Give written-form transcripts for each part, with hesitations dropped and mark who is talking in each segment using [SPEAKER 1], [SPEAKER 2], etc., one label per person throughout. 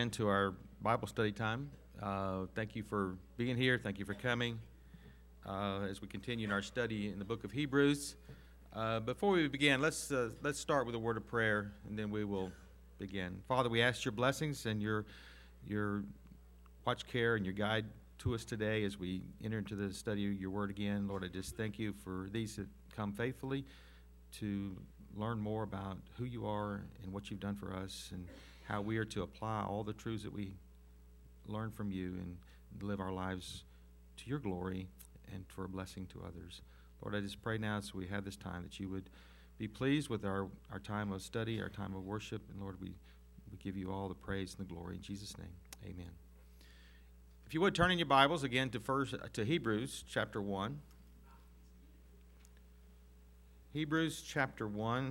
[SPEAKER 1] again to our Bible study time. Thank you for being here. Thank you for coming as we continue in our study in the book of Hebrews. Before we begin, let's start with a word of prayer, and then we will begin. Father, we ask your blessings and your watch care and your guide to us today as we enter into the study of your word again. Lord, I just thank you for these that come faithfully to learn more about who you are and what you've done for us and how we are to apply all the truths that we learn from you and live our lives to your glory and for a blessing to others. Lord, I just pray now as we have this time that you would be pleased with our time of study, our time of worship, and Lord, we give you all the praise and the glory in Jesus' name. Amen. If you would turn in your Bibles again to Hebrews chapter 1. Hebrews chapter 1.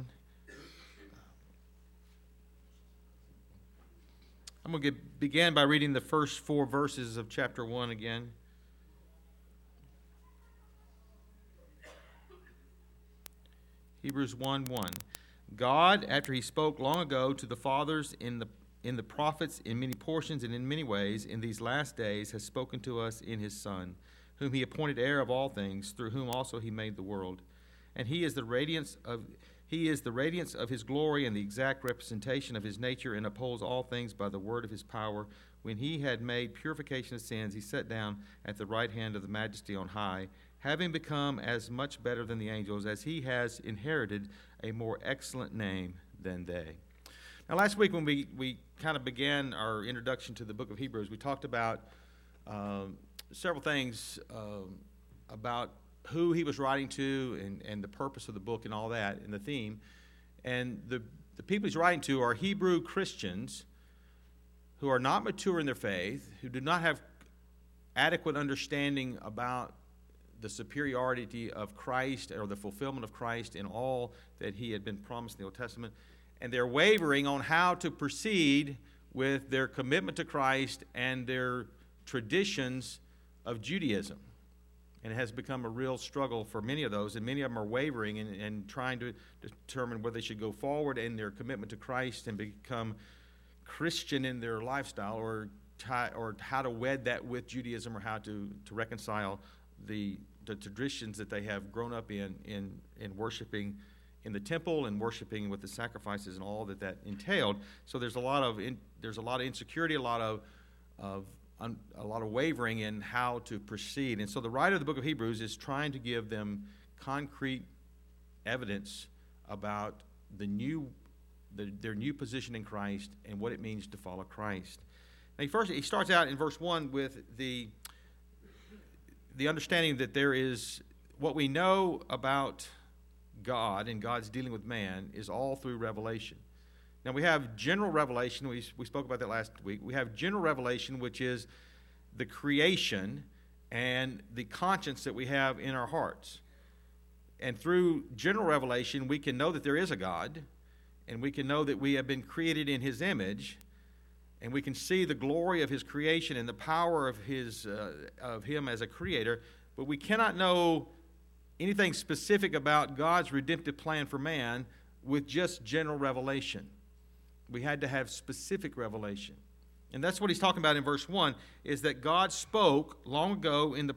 [SPEAKER 1] I'm going to begin by reading the first 4 verses of chapter 1 again. Hebrews 1:1. God, after he spoke long ago to the fathers in the prophets in many portions and in many ways, in these last days has spoken to us in his Son, whom he appointed heir of all things, through whom also he made the world. And he is the radiance of his glory and the exact representation of his nature, and upholds all things by the word of his power. When he had made purification of sins, he sat down at the right hand of the Majesty on high, having become as much better than the angels, as he has inherited a more excellent name than they. Now, last week when we kind of began our introduction to the book of Hebrews, we talked about several things about who he was writing to and the purpose of the book and all that, and the theme. And the people he's writing to are Hebrew Christians who are not mature in their faith, who do not have adequate understanding about the superiority of Christ or the fulfillment of Christ in all that he had been promised in the Old Testament. And they're wavering on how to proceed with their commitment to Christ and their traditions of Judaism. And it has become a real struggle for many of those, and many of them are wavering and trying to determine whether they should go forward in their commitment to Christ and become Christian in their lifestyle, or how to wed that with Judaism, or how to reconcile the traditions that they have grown up in worshiping in the temple and worshiping with the sacrifices and all that entailed. So there's a lot of insecurity, a lot of wavering in how to proceed. And so the writer of the book of Hebrews is trying to give them concrete evidence about their new position in Christ and what it means to follow Christ. Now he starts out in verse 1 with the understanding that there is what we know about God and God's dealing with man is all through revelation. Now we have general revelation. We spoke about that last week. We have general revelation, which is the creation and the conscience that we have in our hearts. And through general revelation, we can know that there is a God, and we can know that we have been created in his image, and we can see the glory of his creation and the power of him as a creator, but we cannot know anything specific about God's redemptive plan for man with just general revelation. We had to have specific revelation. And that's what he's talking about in verse 1, is that God spoke long ago to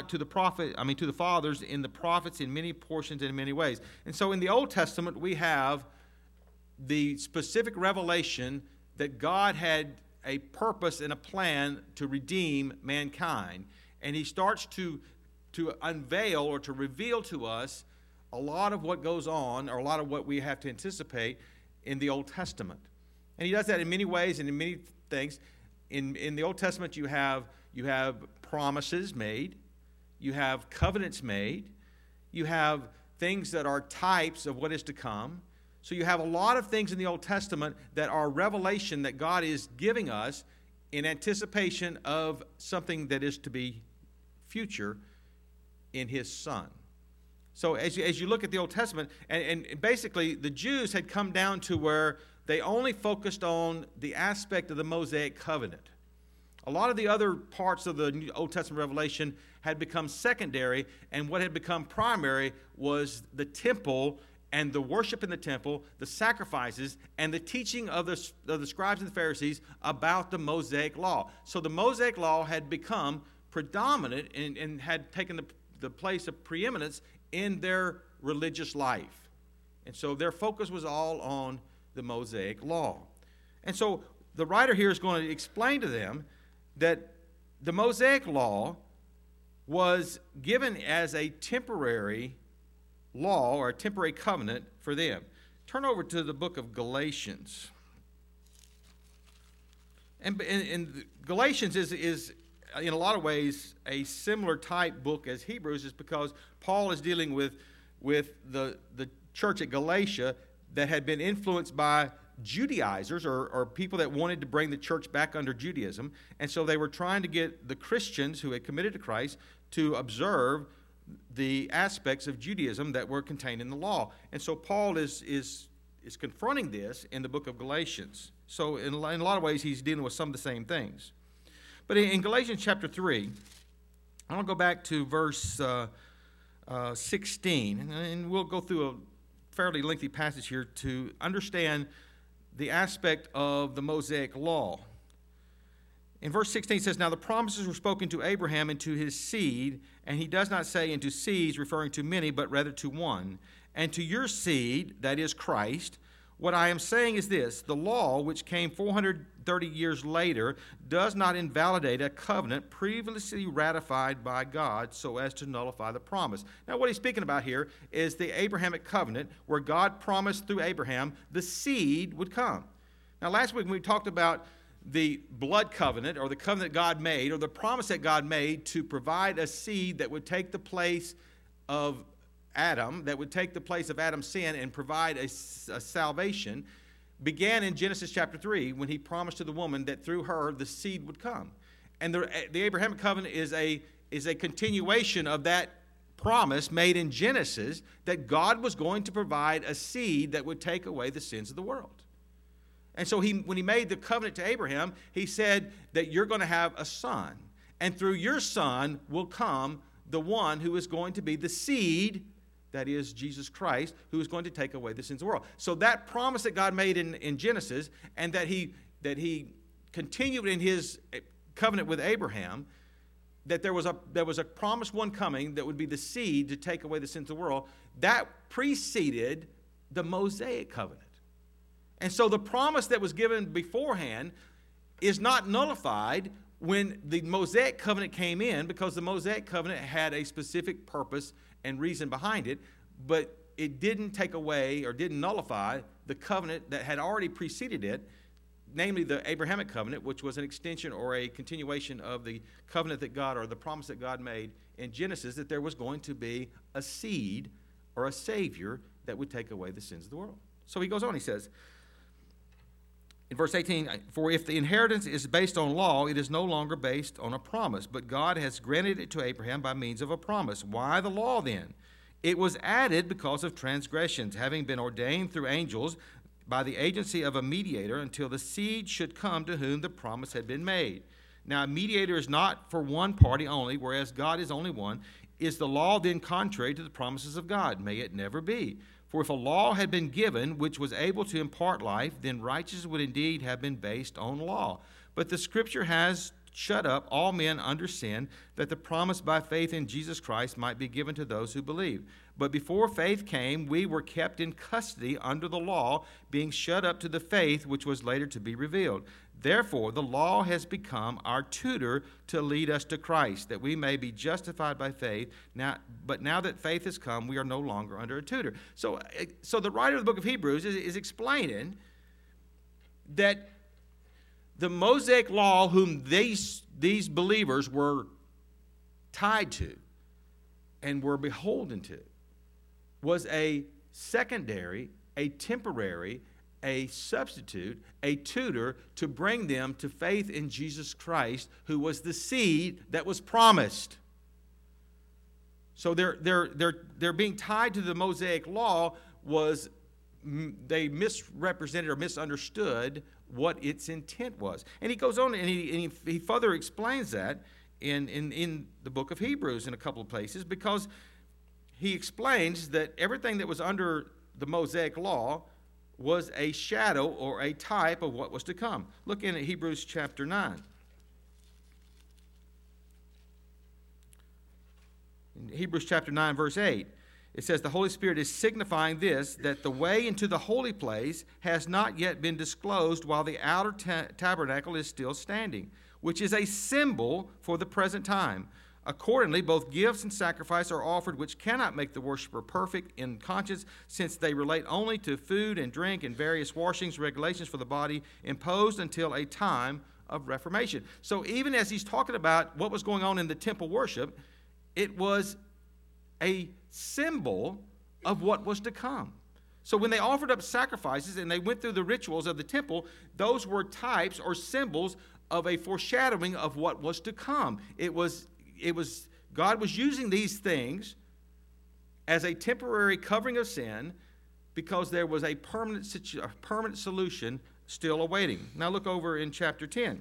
[SPEAKER 1] the fathers in the prophets in many portions and in many ways. And so in the Old Testament, we have the specific revelation that God had a purpose and a plan to redeem mankind. And he starts to unveil or to reveal to us a lot of what goes on, or a lot of what we have to anticipate in the Old Testament. And he does that in many ways and in many things. In the Old Testament, you have promises made, you have covenants made, you have things that are types of what is to come. So you have a lot of things in the Old Testament that are revelation that God is giving us in anticipation of something that is to be future in his Son. So as you look at the Old Testament, and basically the Jews had come down to where they only focused on the aspect of the Mosaic covenant. A lot of the other parts of the Old Testament revelation had become secondary, and what had become primary was the temple and the worship in the temple, the sacrifices, and the teaching of the scribes and the Pharisees about the Mosaic law. So the Mosaic law had become predominant and had taken the place of preeminence in their religious life. And so their focus was all on the Mosaic law. And so the writer here is going to explain to them that the Mosaic law was given as a temporary law or a temporary covenant for them. Turn over to the book of Galatians. And Galatians is in a lot of ways a similar type book as Hebrews, is because Paul is dealing with the church at Galatia that had been influenced by Judaizers or people that wanted to bring the church back under Judaism. And so they were trying to get the Christians who had committed to Christ to observe the aspects of Judaism that were contained in the law. And so Paul is confronting this in the book of Galatians. So in a lot of ways, he's dealing with some of the same things. But in Galatians chapter 3, I want to go back to verse 16, and we'll go through a fairly lengthy passage here to understand the aspect of the Mosaic law. In verse 16 it says, "Now the promises were spoken to Abraham and to his seed, and he does not say into seeds, referring to many, but rather to one, and to your seed, that is Christ. What I am saying is this: the law, which came 430 years later, does not invalidate a covenant previously ratified by God so as to nullify the promise." Now, what he's speaking about here is the Abrahamic covenant, where God promised through Abraham the seed would come. Now, last week when we talked about the blood covenant, or the covenant God made, or the promise that God made to provide a seed that would take the place of Adam, that would take the place of Adam's sin and provide a salvation, began in Genesis chapter 3 when he promised to the woman that through her the seed would come. And the Abrahamic covenant is a continuation of that promise made in Genesis, that God was going to provide a seed that would take away the sins of the world. And so when he made the covenant to Abraham, he said that you're going to have a son, and through your son will come the one who is going to be the seed, that is Jesus Christ, who is going to take away the sins of the world. So that promise that God made in Genesis, and that he continued in his covenant with Abraham, that there was a promised one coming that would be the seed to take away the sins of the world, that preceded the Mosaic covenant. And so the promise that was given beforehand is not nullified when the Mosaic covenant came in, because the Mosaic covenant had a specific purpose and reason behind it, but it didn't take away or didn't nullify the covenant that had already preceded it, namely the Abrahamic covenant, which was an extension or a continuation of the covenant that God, or the promise that God made in Genesis, that there was going to be a seed or a Savior that would take away the sins of the world. So he goes on, he says, in verse 18, "For if the inheritance is based on law, it is no longer based on a promise, but God has granted it to Abraham by means of a promise. Why the law then? It was added because of transgressions, having been ordained through angels by the agency of a mediator, until the seed should come to whom the promise had been made. Now a mediator is not for one party only, whereas God is only one. Is the law then contrary to the promises of God? May it never be. For if a law had been given which was able to impart life, then righteousness would indeed have been based on law. But the Scripture has shut up all men under sin, that the promise by faith in Jesus Christ might be given to those who believe. But before faith came, we were kept in custody under the law, being shut up to the faith which was later to be revealed. Therefore, the law has become our tutor to lead us to Christ, that we may be justified by faith. But now that faith has come, we are no longer under a tutor." So the writer of the book of Hebrews is explaining that the Mosaic law, whom these believers were tied to and were beholden to, was a secondary, a temporary, a substitute, a tutor to bring them to faith in Jesus Christ, who was the seed that was promised. So they're being tied to the Mosaic law was they misrepresented or misunderstood what its intent was. And he goes on and he further explains that in the book of Hebrews in a couple of places, because he explains that everything that was under the Mosaic law was a shadow or a type of what was to come. Look in at Hebrews chapter 9. In Hebrews chapter 9, verse 8, it says, the Holy Spirit is signifying this, that the way into the holy place has not yet been disclosed while the outer tabernacle is still standing, which is a symbol for the present time. Accordingly, both gifts and sacrifice are offered, which cannot make the worshiper perfect in conscience, since they relate only to food and drink and various washings, regulations for the body, imposed until a time of reformation. So even as he's talking about what was going on in the temple worship, it was a symbol of what was to come. So when they offered up sacrifices and they went through the rituals of the temple, those were types or symbols of a foreshadowing of what was to come. It was God was using these things as a temporary covering of sin because there was a permanent solution still awaiting. Now look over in chapter 10,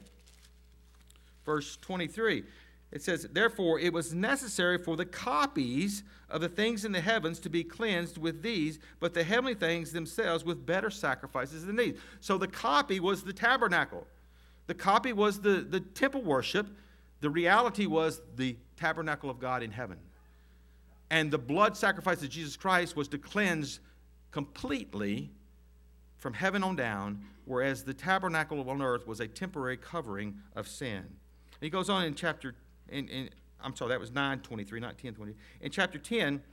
[SPEAKER 1] verse 23. It says, therefore, it was necessary for the copies of the things in the heavens to be cleansed with these, but the heavenly things themselves with better sacrifices than these. So the copy was the tabernacle. The copy was the temple worship. The reality was the tabernacle of God in heaven. And the blood sacrifice of Jesus Christ was to cleanse completely from heaven on down, whereas the tabernacle on earth was a temporary covering of sin. And he goes on in chapter I'm sorry, that was 9:23, not 10:20. In chapter 10,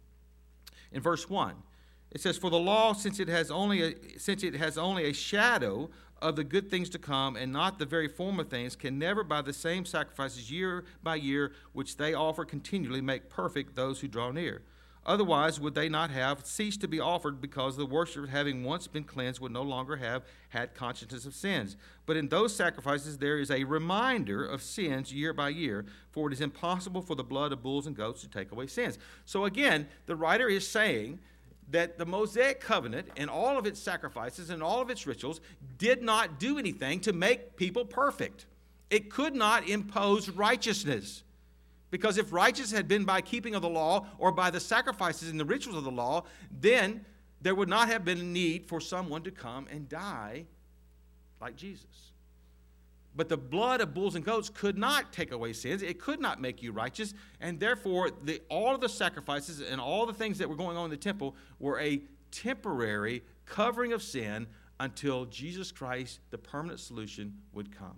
[SPEAKER 1] in verse 1, it says, for the law, since it has only a shadow of the good things to come and not the very form of things, can never by the same sacrifices year by year, which they offer continually, make perfect those who draw near. Otherwise, would they not have ceased to be offered, because the worshippers, having once been cleansed, would no longer have had consciousness of sins. But in those sacrifices there is a reminder of sins year by year, for it is impossible for the blood of bulls and goats to take away sins. So again, the writer is saying that the Mosaic covenant and all of its sacrifices and all of its rituals did not do anything to make people perfect. It could not impose righteousness. Because if righteousness had been by keeping of the law or by the sacrifices and the rituals of the law, then there would not have been a need for someone to come and die like Jesus. But the blood of bulls and goats could not take away sins. It could not make you righteous. And therefore, all of the sacrifices and all the things that were going on in the temple were a temporary covering of sin until Jesus Christ, the permanent solution, would come.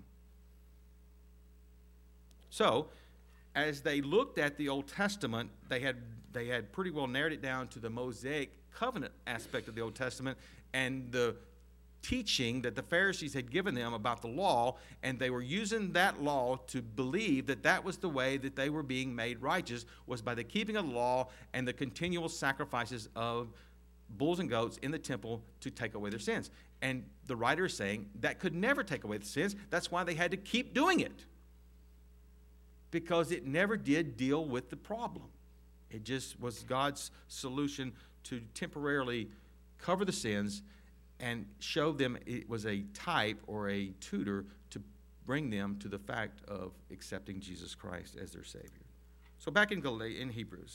[SPEAKER 1] So, as they looked at the Old Testament, they had pretty well narrowed it down to the Mosaic covenant aspect of the Old Testament and the teaching that the Pharisees had given them about the law, and they were using that law to believe that that was the way that they were being made righteous, was by the keeping of the law and the continual sacrifices of bulls and goats in the temple to take away their sins. And the writer is saying that could never take away the sins. That's why they had to keep doing it, because it never did deal with the problem. It just was God's solution to temporarily cover the sins and show them it was a type or a tutor to bring them to the fact of accepting Jesus Christ as their Savior. So back in Hebrews.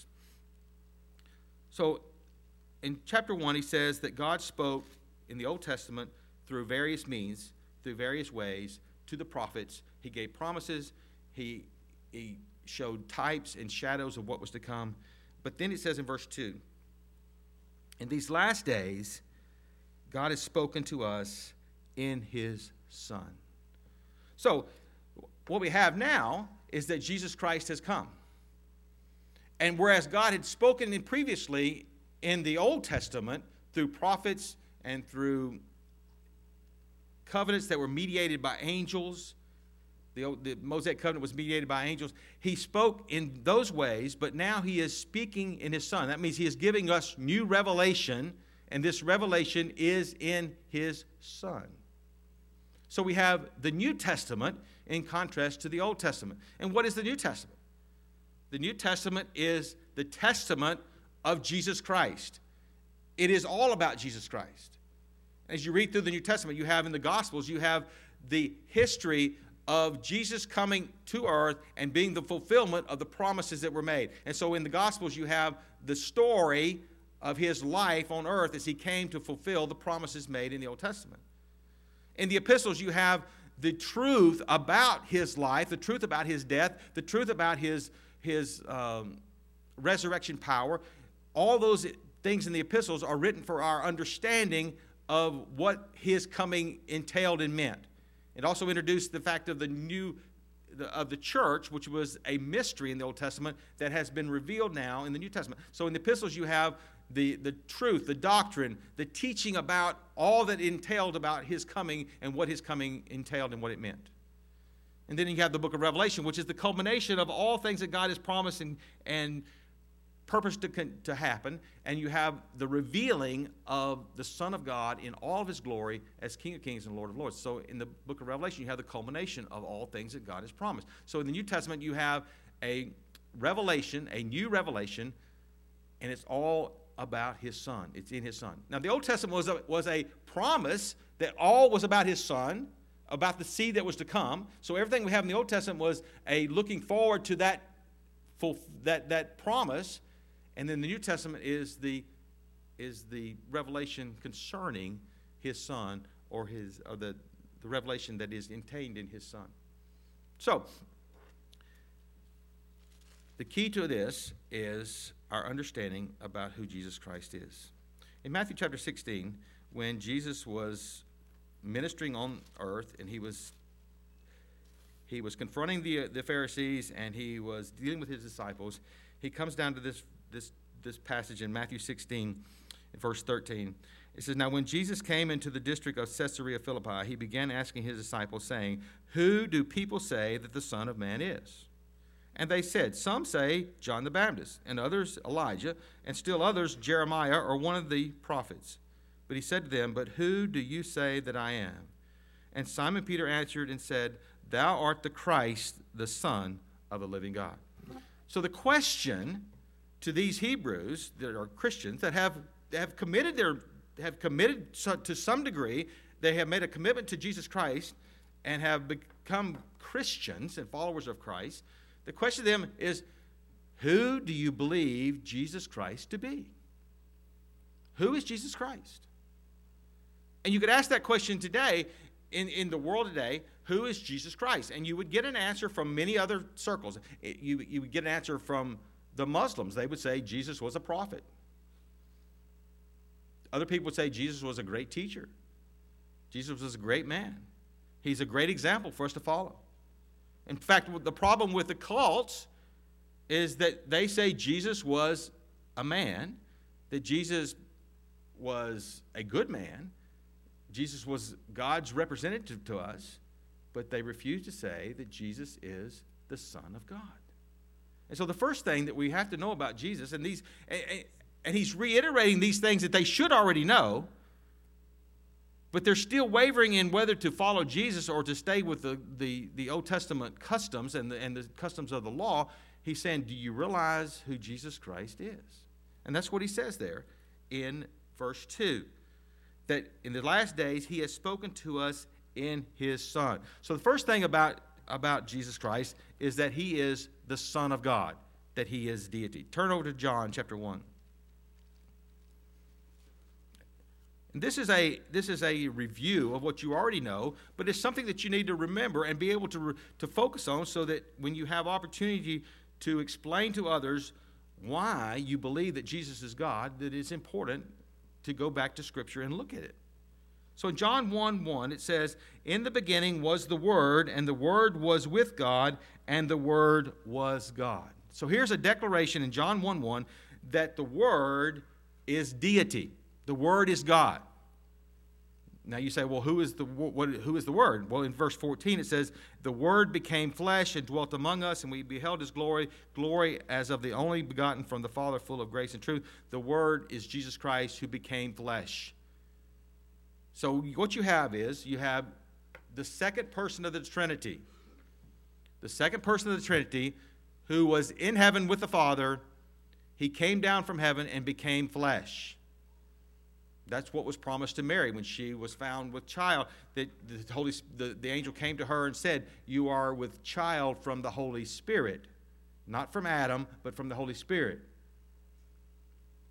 [SPEAKER 1] So in chapter 1, he says that God spoke in the Old Testament through various means, through various ways, to the prophets. He gave promises. He showed types and shadows of what was to come. But then it says in verse 2, in these last days, God has spoken to us in his Son. So what we have now is that Jesus Christ has come. And whereas God had spoken previously in the Old Testament through prophets and through covenants that were mediated by angels, the Mosaic covenant was mediated by angels. He spoke in those ways, but now he is speaking in his Son. That means he is giving us new revelation, and this revelation is in his Son. So we have the New Testament in contrast to the Old Testament. And what is the New Testament? The New Testament is the testament of Jesus Christ. It is all about Jesus Christ. As you read through the New Testament, you have in the Gospels, you have the history of Jesus coming to earth and being the fulfillment of the promises that were made. And so in the Gospels, you have the story of his life on earth as he came to fulfill the promises made in the Old Testament. In the epistles, you have the truth about his life, the truth about his death, the truth about his resurrection power. All those things in the epistles are written for our understanding of what his coming entailed and meant. It also introduced the fact of the church, which was a mystery in the Old Testament that has been revealed now in the New Testament. So in the epistles you have the truth, the doctrine, the teaching about all that entailed about his coming and what his coming entailed and what it meant. And then you have the book of Revelation, which is the culmination of all things that God has promised and purposed to happen. And you have the revealing of the Son of God in all of his glory as King of Kings and Lord of Lords. So in the book of Revelation, you have the culmination of all things that God has promised. So in the New Testament, you have a revelation, a new revelation, and it's all about his Son. It's in his Son. Now, the Old Testament was a promise that all was about his Son, about the seed that was to come. So everything we have in the Old Testament was a looking forward to that promise. And then the New Testament is the revelation concerning his Son, or the revelation that is contained in his Son. So, the key to this is our understanding about who Jesus Christ is. In Matthew chapter 16, when Jesus was ministering on earth and he was confronting the Pharisees and he was dealing with his disciples, he comes down to this passage in Matthew 16, in verse 13. It says, "Now when Jesus came into the district of Caesarea Philippi, he began asking his disciples, saying, 'Who do people say that the Son of Man is?' And they said, 'Some say John the Baptist, and others Elijah, and still others Jeremiah or one of the prophets.' But he said to them, 'But who do you say that I am?' And Simon Peter answered and said, 'Thou art the Christ, the Son of the living God.'" So the question to these Hebrews that are Christians that have committed to some degree, they have made a commitment to Jesus Christ and have become Christians and followers of Christ. The question to them is, who do you believe Jesus Christ to be? Who is Jesus Christ? And you could ask that question today in the world today, who is Jesus Christ? And you would get an answer from many other circles. You would get an answer from the Muslims. They would say Jesus was a prophet. Other people would say Jesus was a great teacher. Jesus was a great man. He's a great example for us to follow. In fact, the problem with the cults is that they say Jesus was a man, that Jesus was a good man, Jesus was God's representative to us, but they refuse to say that Jesus is the Son of God. And so the first thing that we have to know about Jesus, and he's reiterating these things that they should already know, but they're still wavering in whether to follow Jesus or to stay with the Old Testament customs and the customs of the law. He's saying, do you realize who Jesus Christ is? And that's what he says there in verse 2, that in the last days he has spoken to us in his Son. So the first thing about Jesus Christ is that he is the Son of God, that he is deity. Turn over to John chapter 1. And this is a review of what you already know, but it's something that you need to remember and be able to focus on, so that when you have opportunity to explain to others why you believe that Jesus is God, that it's important to go back to Scripture and look at it. So in John 1:1, it says, "In the beginning was the Word, and the Word was with God, and the Word was God." So here's a declaration in John 1:1 that the Word is deity. The Word is God. Now you say, well, who is the Word? Well, in verse 14 it says, "The Word became flesh and dwelt among us, and we beheld his glory as of the only begotten from the Father, full of grace and truth." The Word is Jesus Christ, who became flesh. So what you have is, you have the second person of the Trinity. The second person of the Trinity, who was in heaven with the Father, he came down from heaven and became flesh. That's what was promised to Mary when she was found with child, that the angel came to her and said, "You are with child from the Holy Spirit." Not from Adam, but from the Holy Spirit.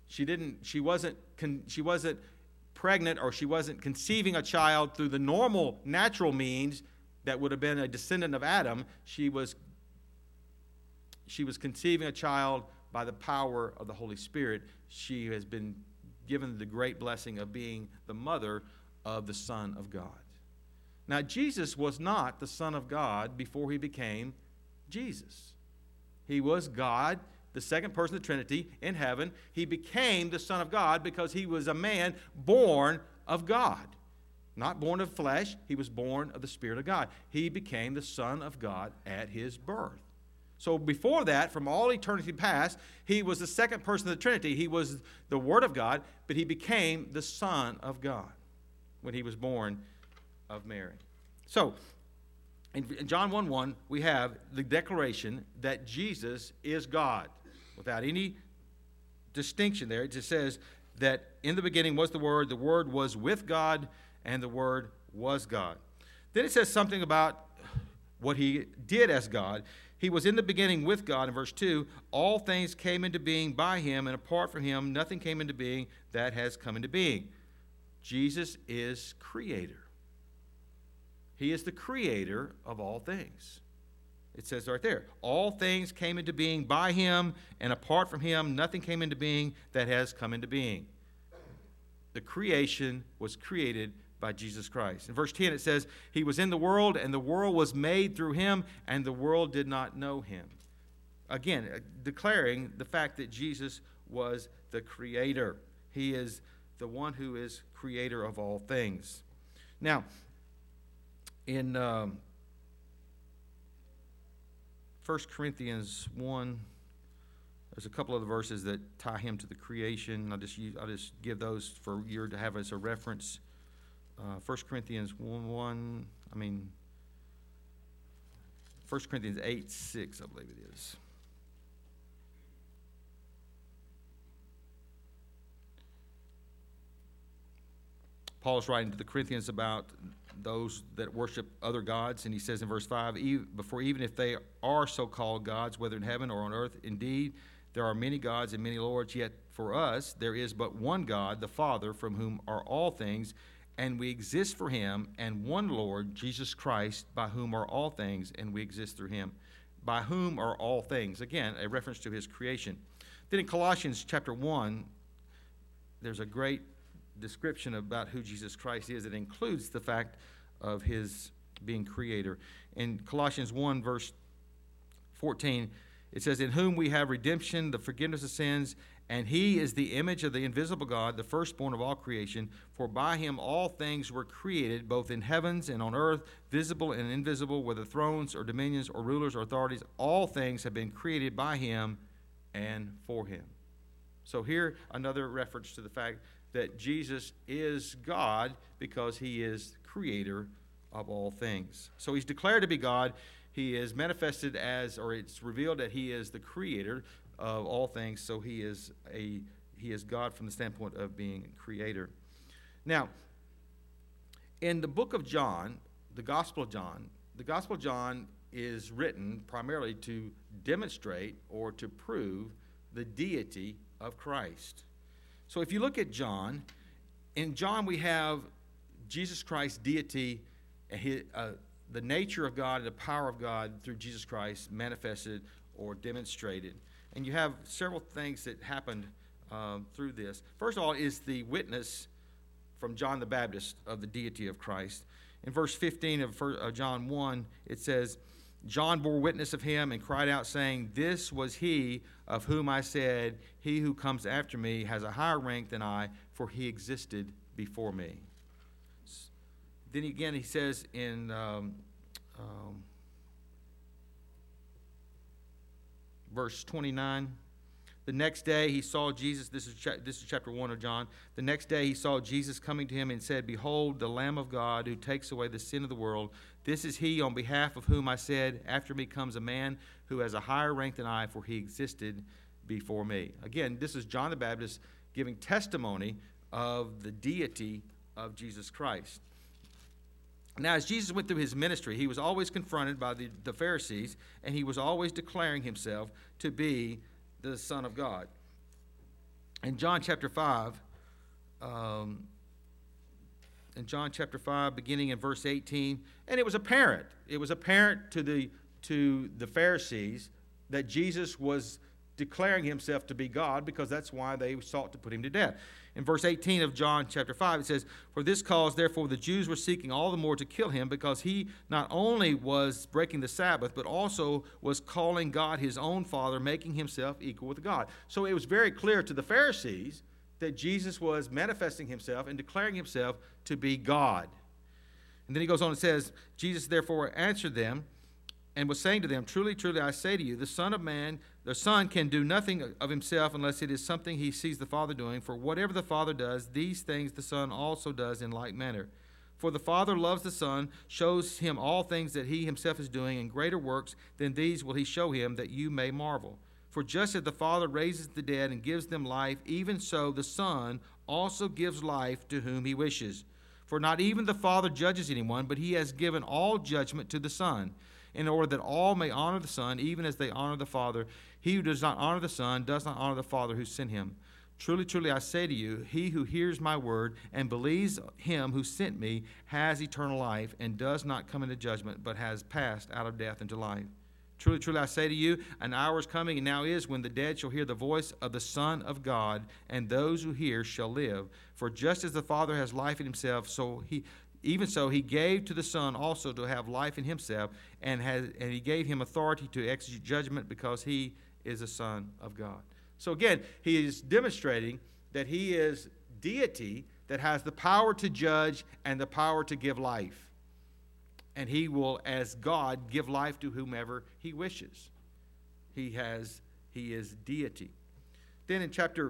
[SPEAKER 1] She wasn't pregnant, or she wasn't conceiving a child through the normal natural means that would have been a descendant of Adam. She was conceiving a child by the power of the Holy Spirit. She has been given the great blessing of being the mother of the Son of God. Now, Jesus was not the Son of God before he became Jesus. He was God, the second person of the Trinity in heaven. He became the Son of God because he was a man born of God. Not born of flesh, he was born of the Spirit of God. He became the Son of God at his birth. So before that, from all eternity past, he was the second person of the Trinity. He was the Word of God, but he became the Son of God when he was born of Mary. So, in John 1:1, we have the declaration that Jesus is God. Without any distinction there, it just says that in the beginning was the Word was with God, and the Word was God. Then it says something about what he did as God. He was in the beginning with God, in verse 2. All things came into being by him, and apart from him, nothing came into being that has come into being. Jesus is creator. He is the creator of all things. It says right there, all things came into being by him, and apart from him, nothing came into being that has come into being. The creation was created by Jesus Christ. In verse 10 it says, he was in the world, and the world was made through him, and the world did not know him. Again, declaring the fact that Jesus was the creator. He is the one who is creator of all things. Now, in 1 Corinthians 1, there's a couple of the verses that tie him to the creation. I'll just give those for you to have as a reference. 1 Corinthians 1, 1 Corinthians 8:6, I believe it is. Paul is writing to the Corinthians about those that worship other gods, and he says in verse 5, "For even if they are so-called gods, whether in heaven or on earth, indeed there are many gods and many lords, yet for us there is but one God, the Father, from whom are all things, and we exist for him, and one Lord, Jesus Christ, by whom are all things, and we exist through him." By whom are all things? Again, a reference to his creation. Then in Colossians chapter 1, there's a great description about who Jesus Christ is. It includes the fact of his being creator. In Colossians 1, verse 14, it says, "In whom we have redemption, the forgiveness of sins, and he is the image of the invisible God, the firstborn of all creation. For by him all things were created, both in heavens and on earth, visible and invisible, whether thrones or dominions or rulers or authorities. All things have been created by him and for him." So here, another reference to the fact that Jesus is God because he is creator of all things. So he's declared to be God. He is manifested as, or it's revealed that he is the creator of all things. So he is God from the standpoint of being creator. Now, in the book of John, the Gospel of John is written primarily to demonstrate or to prove the deity of Christ. So if you look at John, in John we have Jesus Christ's deity, the nature of God and the power of God through Jesus Christ manifested or demonstrated. And you have several things that happened through this. First of all is the witness from John the Baptist of the deity of Christ. In verse 15 of John 1, it says, "John bore witness of him and cried out, saying, 'This was he of whom I said, he who comes after me has a higher rank than I, for he existed before me.'" Then again he says in verse 29, "The next day he saw Jesus," this is chapter 1 of John. "The next day he saw Jesus coming to him and said, 'Behold, the Lamb of God who takes away the sin of the world. This is he on behalf of whom I said, after me comes a man who has a higher rank than I, for he existed before me.'" Again, this is John the Baptist giving testimony of the deity of Jesus Christ. Now, as Jesus went through his ministry, he was always confronted by the Pharisees, and he was always declaring himself to be the Son of God. in John chapter 5, beginning in verse 18, and it was apparent to the Pharisees that Jesus was declaring himself to be God, because that's why they sought to put him to death. In verse 18 of John chapter 5, it says, "For this cause, therefore, the Jews were seeking all the more to kill him, because he not only was breaking the Sabbath, but also was calling God his own Father, making himself equal with God." So it was very clear to the Pharisees that Jesus was manifesting himself and declaring himself to be God. And then he goes on and says, "Jesus therefore answered them and was saying to them, Truly, truly, I say to you, the Son can do nothing of himself unless it is something he sees the Father doing. For whatever the Father does, these things the Son also does in like manner. For the Father loves the Son, shows him all things that he himself is doing, and greater works than these will he show him, that you may marvel. For just as the Father raises the dead and gives them life, even so the Son also gives life to whom he wishes. For not even the Father judges anyone, but he has given all judgment to the Son, in order that all may honor the Son, even as they honor the Father. He who does not honor the Son does not honor the Father who sent him. Truly, truly, I say to you, he who hears my word and believes him who sent me has eternal life, and does not come into judgment, but has passed out of death into life. Truly, truly, I say to you, an hour is coming, and now is, when the dead shall hear the voice of the Son of God, and those who hear shall live. For just as the Father has life in himself, even so he gave to the Son also to have life in himself, and he gave him authority to execute judgment, because he is the Son of God." So again, he is demonstrating that he is deity that has the power to judge and the power to give life. And he will, as God, give life to whomever he wishes. He is deity. Then in chapter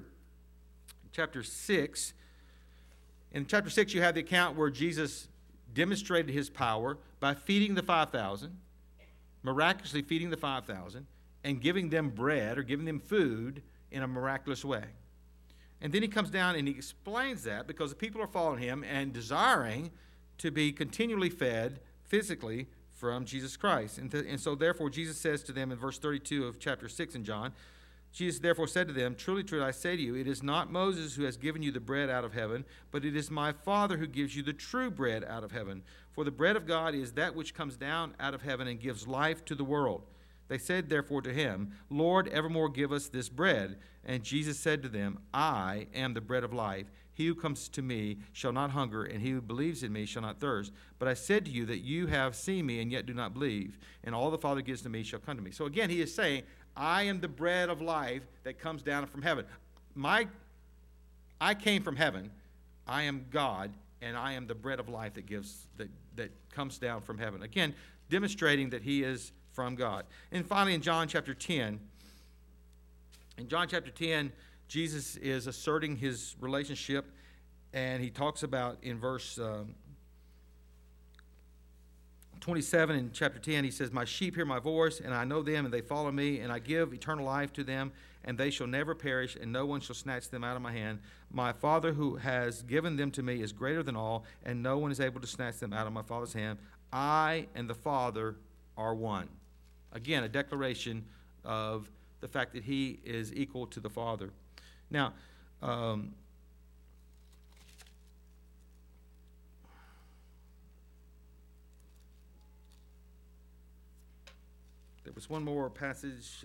[SPEAKER 1] 6, you have the account where Jesus demonstrated his power by feeding the 5,000, miraculously feeding the 5,000, and giving them bread or giving them food in a miraculous way. And then he comes down and he explains that, because the people are following him and desiring to be continually fed physically from Jesus Christ. And so therefore Jesus says to them in verse 32 of chapter 6 in John, Jesus therefore said to them, Truly, truly, I say to you, it is not Moses who has given you the bread out of heaven, but it is my Father who gives you the true bread out of heaven. For the bread of God is that which comes down out of heaven and gives life to the world. They said therefore to him, Lord, evermore give us this bread. And Jesus said to them, I am the bread of life. He who comes to me shall not hunger, and he who believes in me shall not thirst. But I said to you that you have seen me and yet do not believe, and all the Father gives to me shall come to me. So again, he is saying, I am the bread of life that comes down from heaven. I came from heaven. I am God, and I am the bread of life that comes down from heaven. Again, demonstrating that he is from God. And finally, in John chapter 10, Jesus is asserting his relationship, and he talks about in verse 27 in chapter 10, he says, My sheep hear my voice, and I know them, and they follow me, and I give eternal life to them, and they shall never perish, and no one shall snatch them out of my hand. My Father who has given them to me is greater than all, and no one is able to snatch them out of my Father's hand. I and the Father are one. Again, a declaration of the fact that he is equal to the Father. Now, there was one more passage.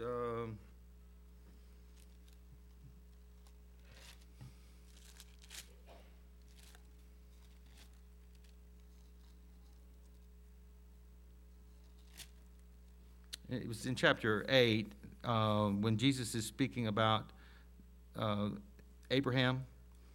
[SPEAKER 1] It was in chapter 8 when Jesus is speaking about Abraham.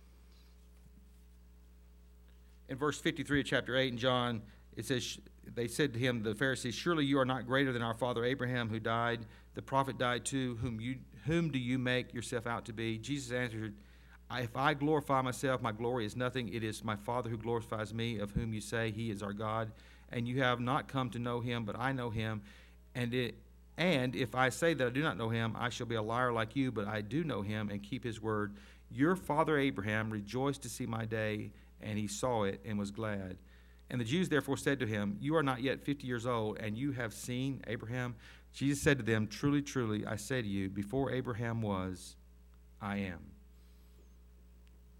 [SPEAKER 1] In verse 53 of chapter 8 in John, it says, they said to him, the Pharisees, Surely you are not greater than our father Abraham, who died. The prophet died too. Whom do you make yourself out to be? Jesus answered, If I glorify myself, my glory is nothing. It is my Father who glorifies me, of whom you say he is our God. And you have not come to know him, but I know him. And if I say that I do not know him, I shall be a liar like you, but I do know him and keep his word. Your father Abraham rejoiced to see my day, and he saw it and was glad. And the Jews therefore said to him, You are not yet 50 years old, and you have seen Abraham? Jesus said to them, Truly, truly, I say to you, before Abraham was, I am.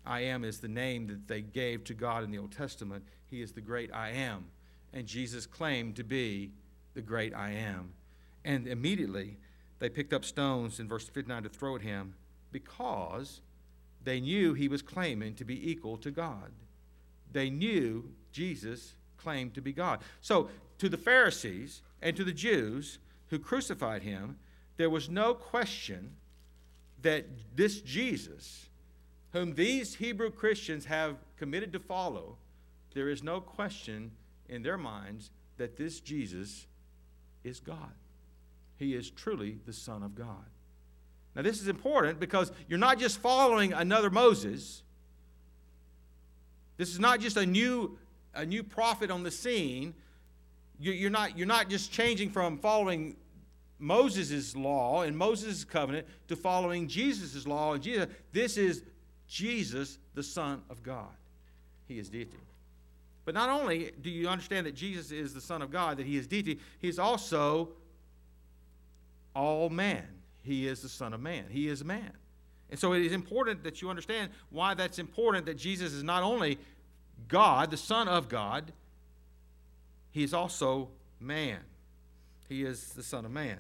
[SPEAKER 1] I am is the name that they gave to God in the Old Testament. He is the great I am. And Jesus claimed to be the great I am. And immediately they picked up stones in verse 59 to throw at him because they knew he was claiming to be equal to God. They knew Jesus claimed to be God. So to the Pharisees and to the Jews who crucified him, there was no question that this Jesus, whom these Hebrew Christians have committed to follow, there is no question in their minds that this Jesus is God. He is truly the Son of God. Now this is important because you're not just following another Moses. This is not just a new prophet on the scene. You're not just changing from following Moses' law and Moses' covenant to following Jesus' law. And Jesus, this is Jesus, the Son of God. He is deity. But not only do you understand that Jesus is the Son of God, that he is deity, he is also all man. He is the Son of Man. He is man. And so it is important that you understand why that's important, that Jesus is not only God, the Son of God, he is also man. He is the Son of Man.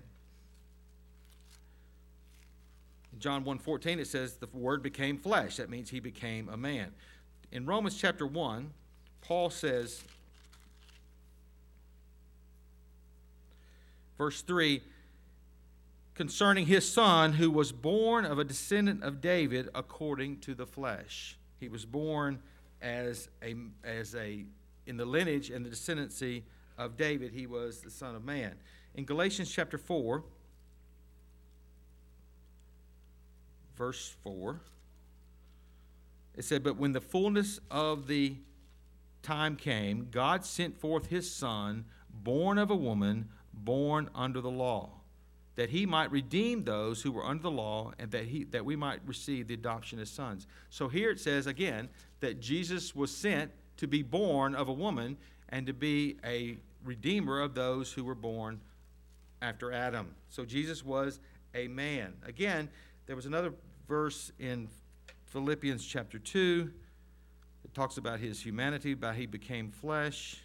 [SPEAKER 1] In John 1:14 it says the Word became flesh. That means he became a man. In Romans chapter 1, Paul says, verse 3, concerning his Son, who was born of a descendant of David according to the flesh. He was born as in the lineage and the descendancy of David. He was the Son of Man. In Galatians chapter 4, verse 4, it said, but when the fullness of the time came, God sent forth his Son, born of a woman, born under the law, that he might redeem those who were under the law, and that we might receive the adoption as sons. So here it says again that Jesus was sent to be born of a woman and to be a redeemer of those who were born after Adam. So Jesus was a man. Again, there was another verse in Philippians chapter 2 that talks about his humanity, about he became flesh.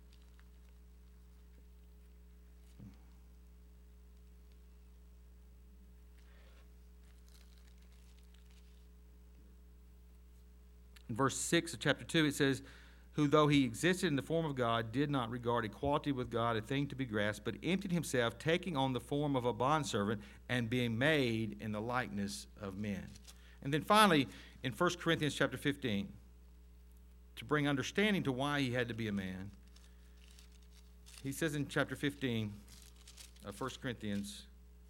[SPEAKER 1] In verse 6 of chapter 2, it says, who, though he existed in the form of God, did not regard equality with God a thing to be grasped, but emptied himself, taking on the form of a bondservant and being made in the likeness of men. And then finally, in 1 Corinthians chapter 15, to bring understanding to why he had to be a man, he says in chapter 15 of 1 Corinthians,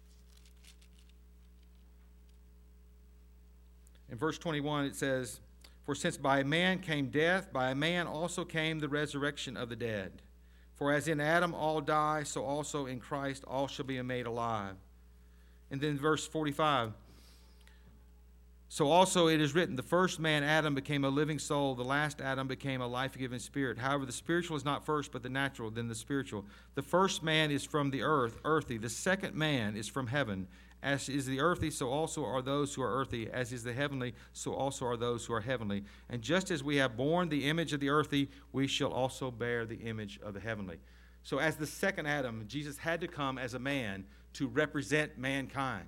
[SPEAKER 1] in verse 21, it says, for since by a man came death, by a man also came the resurrection of the dead. For as in Adam all die, so also in Christ all shall be made alive. And then verse 45, so also it is written, the first man Adam became a living soul, the last Adam became a life-giving spirit. However, the spiritual is not first, but the natural, then the spiritual. The first man is from the earth, earthy. The second man is from heaven. As is the earthy, so also are those who are earthy. As is the heavenly, so also are those who are heavenly. And just as we have borne the image of the earthy, we shall also bear the image of the heavenly. So as the second Adam, Jesus had to come as a man to represent mankind.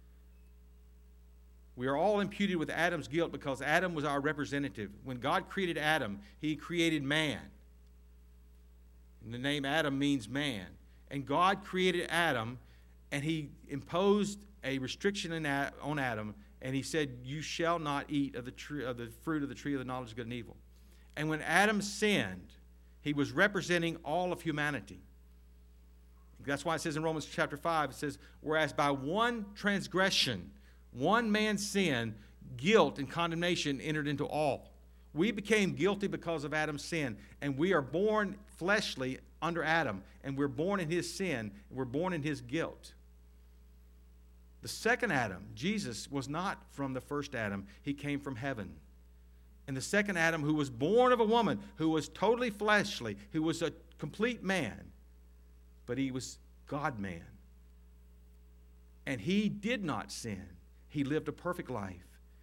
[SPEAKER 1] We are all imputed with Adam's guilt because Adam was our representative. When God created Adam, he created man. And the name Adam means man. And God created Adam, and he imposed a restriction on Adam, and he said, you shall not eat of the fruit of the tree of the knowledge of good and evil. And when Adam sinned, he was representing all of humanity. That's why it says in Romans chapter 5, it says, whereas by one transgression, one man's sin, guilt and condemnation entered into all. We became guilty because of Adam's sin, and we are born fleshly under Adam, and we're born in his sin, and we're born in his guilt. The second Adam, Jesus, was not from the first Adam. He came from heaven. And the second Adam, who was born of a woman, who was totally fleshly, who was a complete man, but he was God-man. And he did not sin. He lived a perfect life.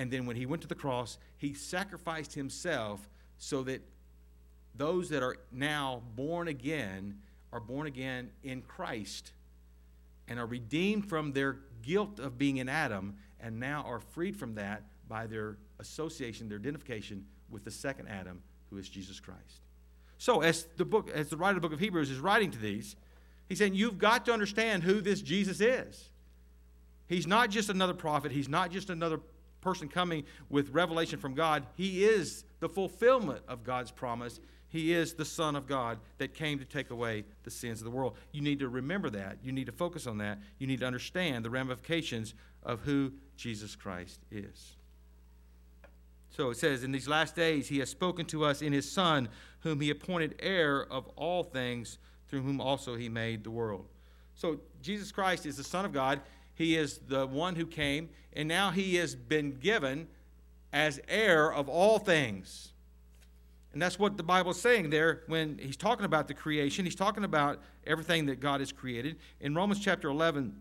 [SPEAKER 1] And then when he went to the cross, he sacrificed himself so that those that are now born again are born again in Christ and are redeemed from their guilt of being in Adam, and now are freed from that by their association, their identification with the second Adam, who is Jesus Christ. So as the writer of the book of Hebrews is writing to these, he's saying you've got to understand who this Jesus is. He's not just another prophet. He's not just another person coming with revelation from God. He is the fulfillment of God's promise. He is the Son of God that came to take away the sins of the world. You need to remember that. You need to focus on that. You need to understand the ramifications of who Jesus Christ is. So it says, in these last days he has spoken to us in his Son, whom he appointed heir of all things, through whom also he made the world. So Jesus Christ is the Son of God. He is the one who came, and now he has been given as heir of all things. And that's what the Bible is saying there when he's talking about the creation. He's talking about everything that God has created. In Romans chapter 11,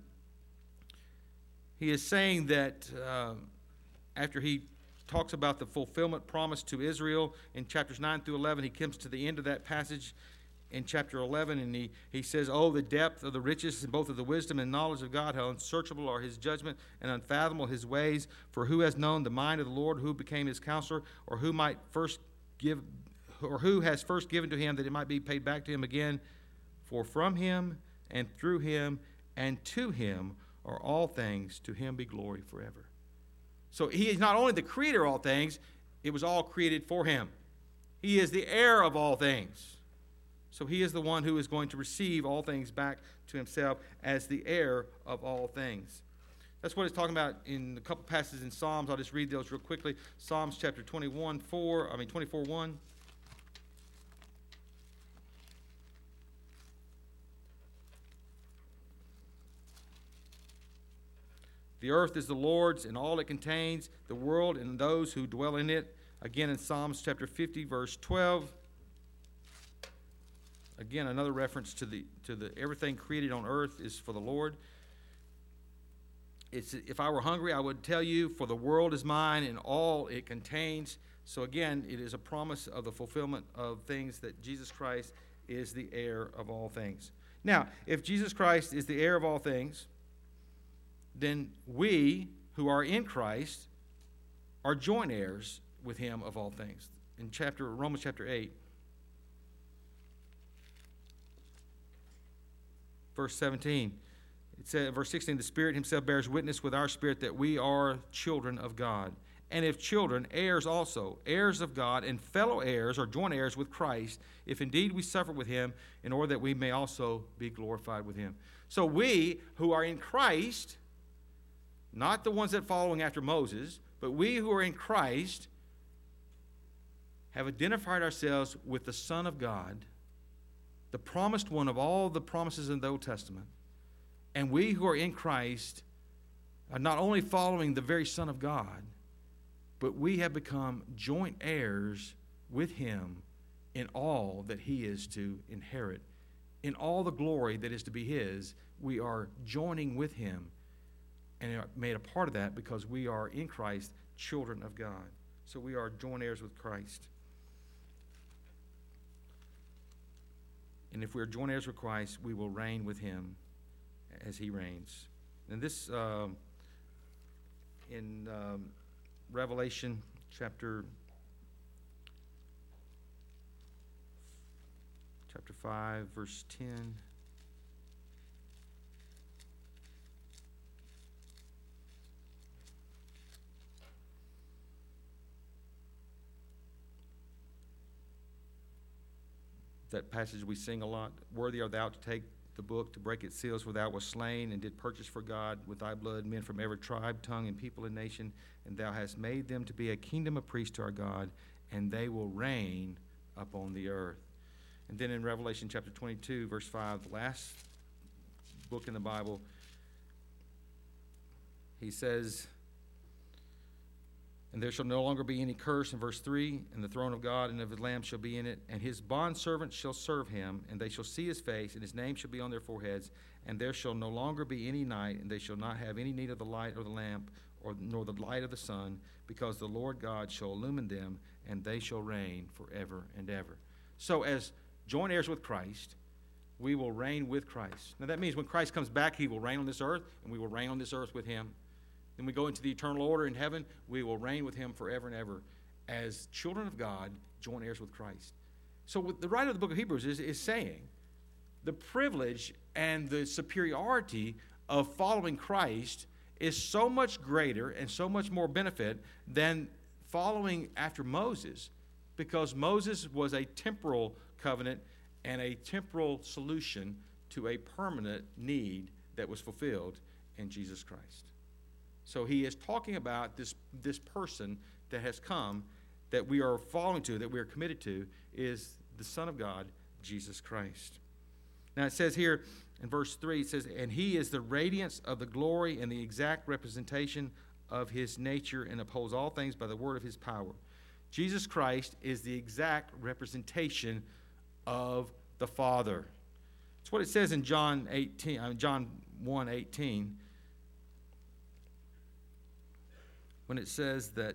[SPEAKER 1] he is saying that after he talks about the fulfillment promise to Israel in chapters 9 through 11, he comes to the end of that passage in chapter 11, and he says, "Oh, the depth of the riches and both of the wisdom and knowledge of God, how unsearchable are his judgment and unfathomable his ways. For who has known the mind of the Lord, who became his counselor, or who has first given to him that it might be paid back to him again? For from him and through him and to him are all things. To him be glory forever." So he is not only the creator of all things, it was all created for him. He is the heir of all things. So he is the one who is going to receive all things back to himself as the heir of all things. That's what it's talking about in a couple passages in Psalms. I'll just read those real quickly. Psalms chapter 24:1. The earth is the Lord's and all it contains, the world and those who dwell in it. Again in Psalms chapter 50, verse 12. Again, another reference to the everything created on earth is for the Lord. It's, if I were hungry, I would tell you, for the world is mine and all it contains. So again, it is a promise of the fulfillment of things that Jesus Christ is the heir of all things. Now, if Jesus Christ is the heir of all things, then we who are in Christ are joint heirs with him of all things. In Romans chapter 8, verse 17, it says, verse 16, the Spirit himself bears witness with our spirit that we are children of God. And if children, heirs also, heirs of God, and fellow heirs or joint heirs with Christ, if indeed we suffer with him, in order that we may also be glorified with him. So we who are in Christ, not the ones that following after Moses, but we who are in Christ have identified ourselves with the Son of God, the promised one of all the promises in the Old Testament. And we who are in Christ are not only following the very Son of God, but we have become joint heirs with him in all that he is to inherit. In all the glory that is to be his, we are joining with him and are made a part of that because we are in Christ, children of God. So we are joint heirs with Christ. And if we are joint heirs with Christ, we will reign with him as he reigns. And this, in Revelation chapter 5, verse 10. That passage we sing a lot. Worthy art thou to take the book, to break its seals, for thou wast slain and did purchase for God with thy blood men from every tribe, tongue, and people and nation, and thou hast made them to be a kingdom of priests to our God, and they will reign upon the earth. And then in Revelation chapter 22, verse 5, the last book in the Bible, he says, and there shall no longer be any curse, in verse 3, and the throne of God and of the Lamb shall be in it, and his bondservants shall serve him, and they shall see his face, and his name shall be on their foreheads, and there shall no longer be any night, and they shall not have any need of the light or the lamp nor the light of the sun, because the Lord God shall illumine them, and they shall reign forever and ever. So as joint heirs with Christ, we will reign with Christ. Now that means when Christ comes back, he will reign on this earth, and we will reign on this earth with him. Then we go into the eternal order in heaven, we will reign with him forever and ever as children of God, joint heirs with Christ. So what the writer of the book of Hebrews is saying, the privilege and the superiority of following Christ is so much greater and so much more benefit than following after Moses, because Moses was a temporal covenant and a temporal solution to a permanent need that was fulfilled in Jesus Christ. So he is talking about this person that has come, that we are following to, that we are committed to, is the Son of God, Jesus Christ. Now it says here in verse 3, it says, and he is the radiance of the glory and the exact representation of his nature, and upholds all things by the word of his power. Jesus Christ is the exact representation of the Father. It's what it says in John 1:18, when it says that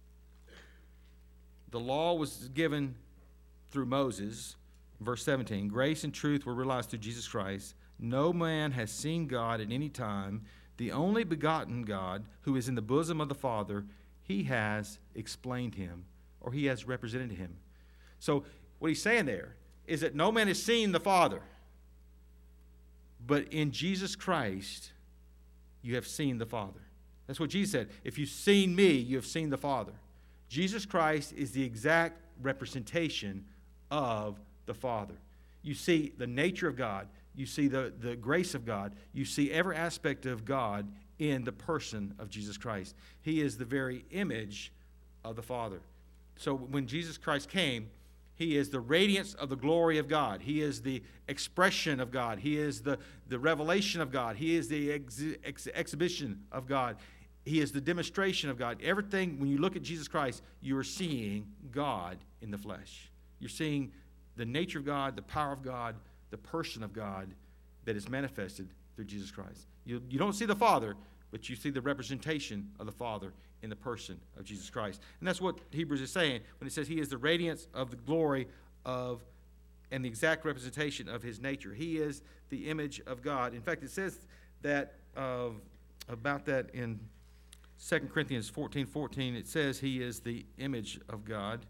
[SPEAKER 1] the law was given through Moses. Verse 17, grace and truth were realized through Jesus Christ. No man has seen God at any time. The only begotten God, who is in the bosom of the Father, he has explained him, or he has represented him. So what he's saying there is that no man has seen the Father, but in Jesus Christ you have seen the Father. That's what Jesus said. If you've seen me, you have seen the Father. Jesus Christ is the exact representation of the Father. You see the nature of God. You see the grace of God. You see every aspect of God in the person of Jesus Christ. He is the very image of the Father. So when Jesus Christ came, he is the radiance of the glory of God. He is the expression of God. He is the revelation of God. He is the exhibition of God. He is the demonstration of God. Everything, when you look at Jesus Christ, you are seeing God in the flesh. You're seeing the nature of God, the power of God, the person of God that is manifested through Jesus Christ. You don't see the Father, but you see the representation of the Father in the person of Jesus Christ. And that's what Hebrews is saying when it says he is the radiance of the glory of and the exact representation of his nature. He is the image of God. In fact, it says that about that in 2 Corinthians 14:14. It says he is the image of God.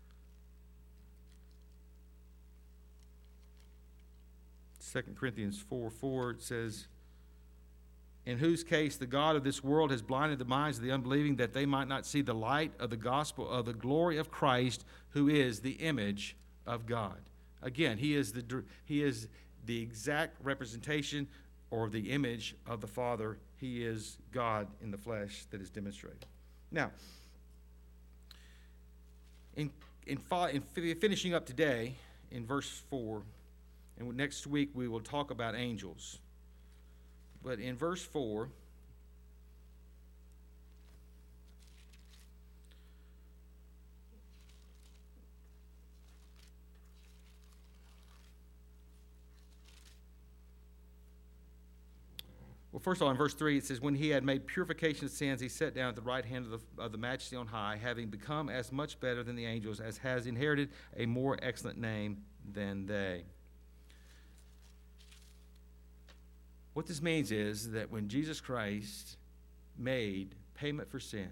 [SPEAKER 1] Second Corinthians 4:4, it says, in whose case the God of this world has blinded the minds of the unbelieving, that they might not see the light of the gospel of the glory of Christ, who is the image of God. Again, he is the exact representation or the image of the Father. He is God in the flesh that is demonstrated. Now, in finishing up today, in verse 4, and next week we will talk about angels. But in verse 4, well, first of all, in verse 3, it says, when he had made purification of sins, he sat down at the right hand of the majesty on high, having become as much better than the angels, as has inherited a more excellent name than they. What this means is that when Jesus Christ made payment for sin,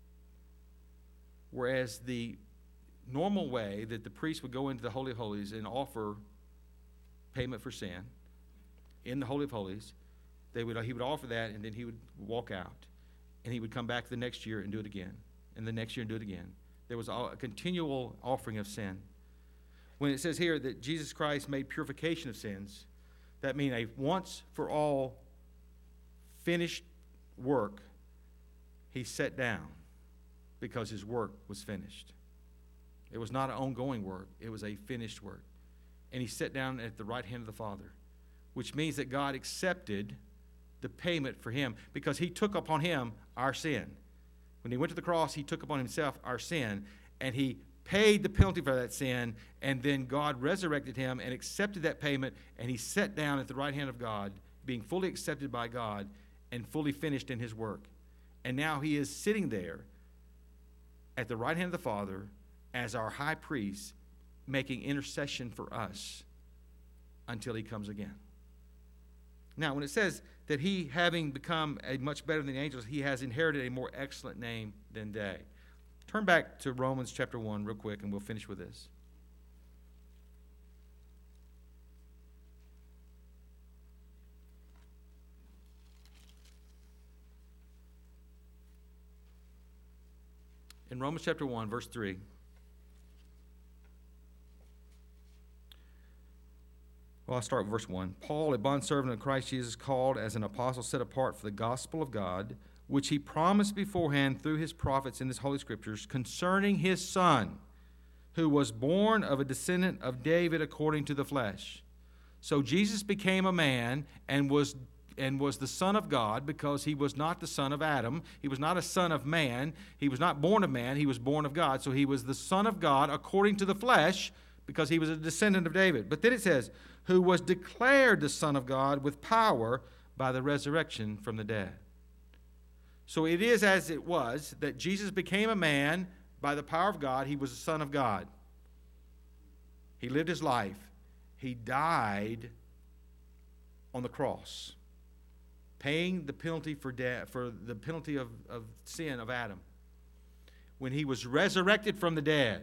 [SPEAKER 1] whereas the normal way that the priest would go into the Holy of Holies and offer payment for sin in the Holy of Holies, he would offer that, and then he would walk out, and he would come back the next year and do it again, and the next year and do it again. There was a continual offering of sin. When it says here that Jesus Christ made purification of sins, that means a once-for-all finished work. He sat down because his work was finished. It was not an ongoing work. It was a finished work. And he sat down at the right hand of the Father, which means that God accepted the payment for him because he took upon him our sin. When he went to the cross, he took upon himself our sin, and he paid the penalty for that sin, and then God resurrected him and accepted that payment, and he sat down at the right hand of God, being fully accepted by God and fully finished in his work. And now he is sitting there at the right hand of the Father as our high priest, making intercession for us until he comes again. Now, when it says that he, having become a much better than the angels, he has inherited a more excellent name than they. Turn back to Romans chapter 1 real quick, and we'll finish with this. In Romans chapter 1, verse 3, well, I'll start with verse 1. Paul, a bondservant of Christ Jesus, called as an apostle set apart for the gospel of God, which he promised beforehand through his prophets in his holy scriptures, concerning his Son, who was born of a descendant of David according to the flesh. So Jesus became a man and was the Son of God, because he was not the son of Adam. He was not a son of man. He was not born of man. He was born of God. So he was the Son of God according to the flesh, because he was a descendant of David. But then it says, who was declared the Son of God with power by the resurrection from the dead. So it is as it was that Jesus became a man by the power of God. He was the Son of God. He lived his life. He died on the cross, paying the penalty for the penalty of sin of Adam. When he was resurrected from the dead,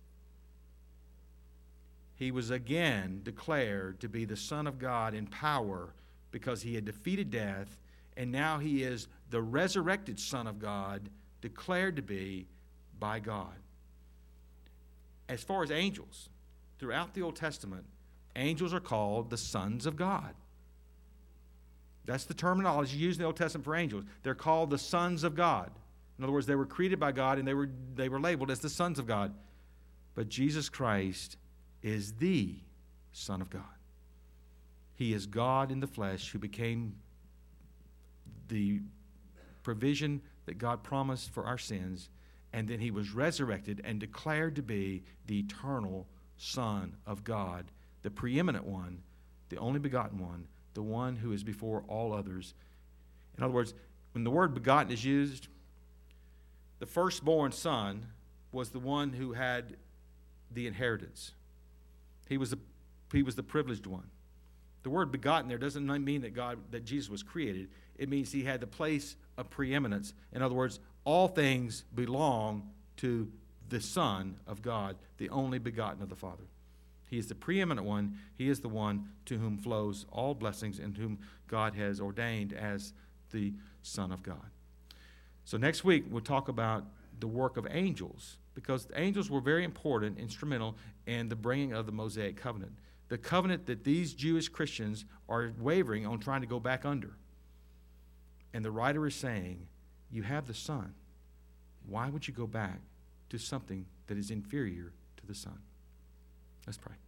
[SPEAKER 1] he was again declared to be the Son of God in power, because he had defeated death, and now he is the resurrected Son of God, declared to be by God. As far as angels, throughout the Old Testament, angels are called the sons of God. That's the terminology used in the Old Testament for angels. They're called the sons of God. In other words, they were created by God, and they were labeled as the sons of God. But Jesus Christ is the Son of God. He is God in the flesh, who became the provision that God promised for our sins, and then he was resurrected and declared to be the eternal Son of God, the preeminent one, the only begotten one, the one who is before all others. In other words, when the word begotten is used, the firstborn son was the one who had the inheritance. He was the privileged one. The word begotten there doesn't mean that Jesus was created. It means he had the place of preeminence. In other words, all things belong to the Son of God, the only begotten of the Father. He is the preeminent one. He is the one to whom flows all blessings, and whom God has ordained as the Son of God. So next week we'll talk about the work of angels, because the angels were very important, instrumental in the bringing of the Mosaic covenant. The covenant that these Jewish Christians are wavering on trying to go back under. And the writer is saying, you have the Son. Why would you go back to something that is inferior to the Son? Let's pray.